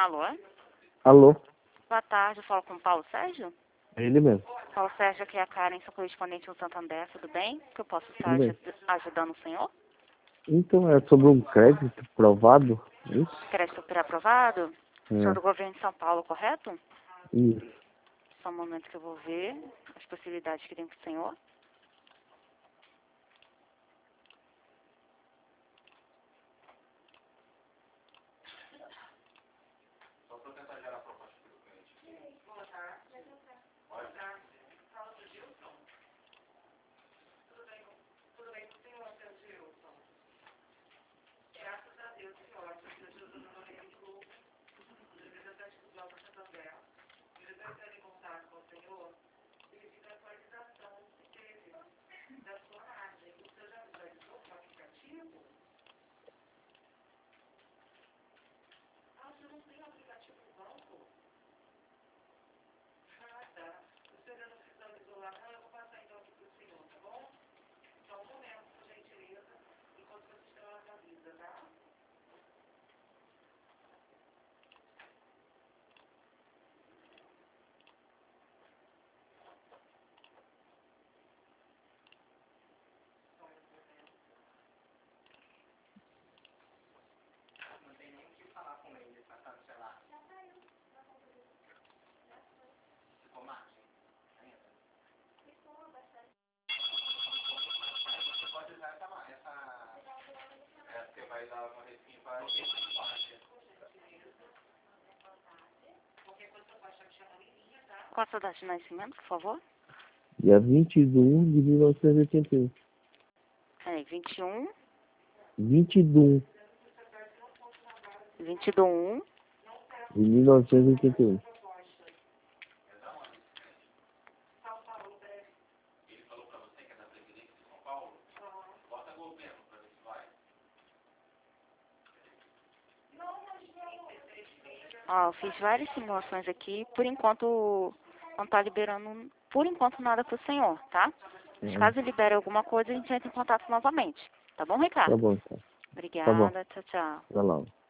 Alô? Alô? Boa tarde, eu falo com o Paulo Sérgio? É ele mesmo. Paulo Sérgio, aqui é a Karen, sou correspondente do Santander, tudo bem? Que eu posso estar Tudo bem. ajudando o senhor? Então, é sobre um crédito provado? Isso? Crédito pré-aprovado? Sou do É. governo de São Paulo, correto? Isso. Só um momento que eu vou ver as possibilidades que tem para o senhor. Qual a sua data de nascimento, por favor? Dia 21 de 1981. Peraí, 21, 22 22, de 1981. Ó, eu fiz várias simulações aqui, por enquanto não está liberando, por enquanto, nada para o senhor, tá? Mas caso libere alguma coisa, a gente entra em contato novamente. Tá bom, Tá Ricardo? bom, tá. Tá bom. Obrigada, tchau, tchau. Tá lá.